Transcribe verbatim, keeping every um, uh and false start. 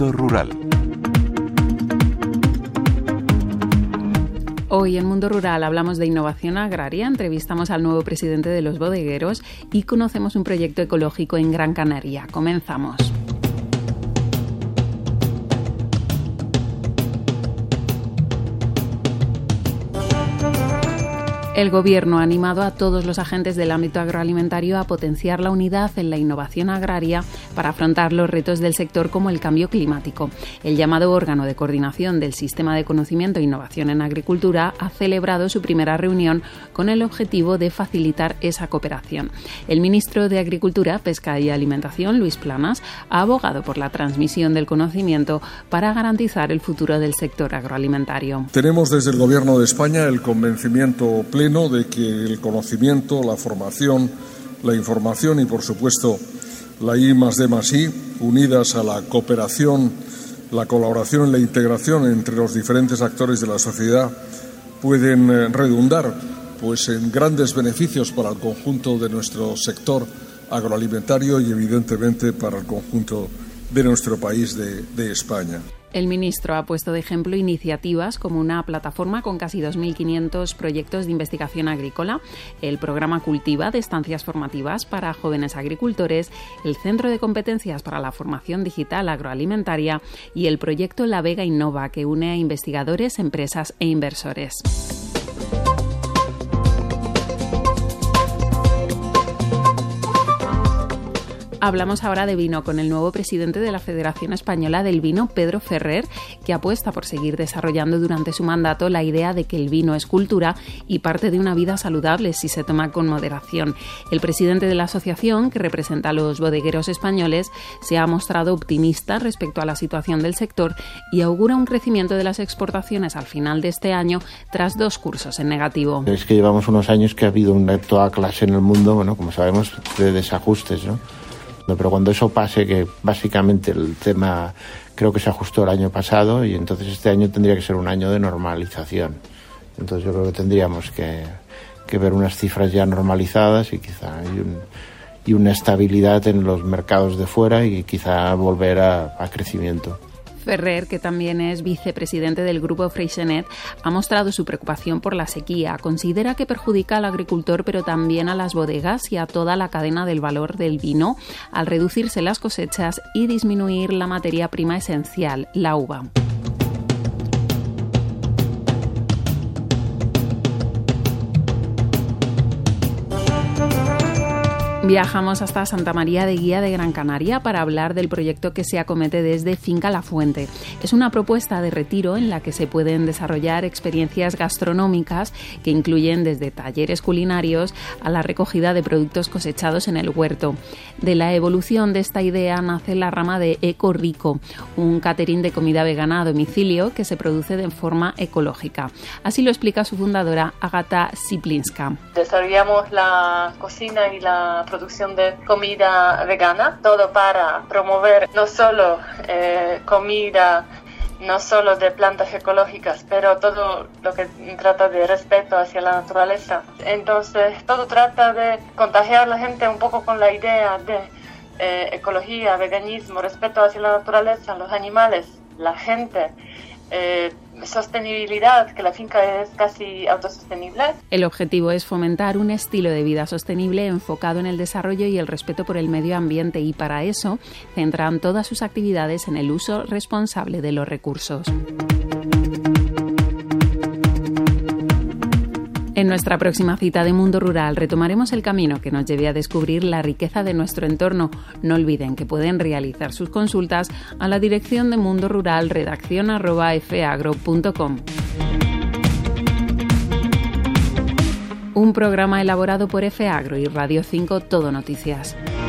Mundo Rural. Hoy en Mundo Rural hablamos de innovación agraria, entrevistamos al nuevo presidente de los bodegueros y conocemos un proyecto ecológico en Gran Canaria. Comenzamos. El Gobierno ha animado a todos los agentes del ámbito agroalimentario a potenciar la unidad en la innovación agraria para afrontar los retos del sector como el cambio climático. El llamado órgano de coordinación del Sistema de Conocimiento e Innovación en Agricultura ha celebrado su primera reunión con el objetivo de facilitar esa cooperación. El ministro de Agricultura, Pesca y Alimentación, Luis Planas, ha abogado por la transmisión del conocimiento para garantizar el futuro del sector agroalimentario. Tenemos desde el Gobierno de España el convencimiento pleno de que el conocimiento, la formación, la información y, por supuesto, la I más D más I, unidas a la cooperación, la colaboración y la integración entre los diferentes actores de la sociedad, pueden redundar pues, en grandes beneficios para el conjunto de nuestro sector agroalimentario y, evidentemente, para el conjunto de nuestro país de, de España. El ministro ha puesto de ejemplo iniciativas como una plataforma con casi dos mil quinientos proyectos de investigación agrícola, el programa Cultiva de estancias formativas para jóvenes agricultores, el Centro de Competencias para la Formación Digital Agroalimentaria y el proyecto La Vega Innova, que une a investigadores, empresas e inversores. Hablamos ahora de vino con el nuevo presidente de la Federación Española del Vino, Pedro Ferrer, que apuesta por seguir desarrollando durante su mandato la idea de que el vino es cultura y parte de una vida saludable si se toma con moderación. El presidente de la asociación, que representa a los bodegueros españoles, se ha mostrado optimista respecto a la situación del sector y augura un crecimiento de las exportaciones al final de este año tras dos cursos en negativo. Es que llevamos unos años que ha habido una toda clase en el mundo, bueno, como sabemos, de desajustes, ¿no? Pero cuando eso pase, que básicamente el tema creo que se ajustó el año pasado y entonces este año tendría que ser un año de normalización. Entonces yo creo que tendríamos que, que ver unas cifras ya normalizadas y quizá y, un, y una estabilidad en los mercados de fuera y quizá volver a, a crecimiento. Ferrer, que también es vicepresidente del grupo Freixenet, ha mostrado su preocupación por la sequía. Considera que perjudica al agricultor, pero también a las bodegas y a toda la cadena del valor del vino, al reducirse las cosechas y disminuir la materia prima esencial, la uva. Viajamos hasta Santa María de Guía de Gran Canaria para hablar del proyecto que se acomete desde Finca La Fuente. Es una propuesta de retiro en la que se pueden desarrollar experiencias gastronómicas que incluyen desde talleres culinarios a la recogida de productos cosechados en el huerto. De la evolución de esta idea nace la rama de Eco Rico, un catering de comida vegana a domicilio que se produce de forma ecológica. Así lo explica su fundadora, Agata Siplinska. Desarrollamos la cocina y la producción de comida vegana, todo para promover no solo eh, comida, no solo de plantas ecológicas, pero todo lo que trata de respeto hacia la naturaleza. Entonces, todo trata de contagiar a la gente un poco con la idea de eh, ecología, veganismo, respeto hacia la naturaleza, los animales, la gente. Eh, sostenibilidad, que la finca es casi autosostenible. El objetivo es fomentar un estilo de vida sostenible enfocado en el desarrollo y el respeto por el medio ambiente y para eso centran todas sus actividades en el uso responsable de los recursos. En nuestra próxima cita de Mundo Rural retomaremos el camino que nos lleve a descubrir la riqueza de nuestro entorno. No olviden que pueden realizar sus consultas a la dirección de Mundo Rural, redacción arroba efagro punto com. Un programa elaborado por Efeagro y Radio cinco Todo Noticias.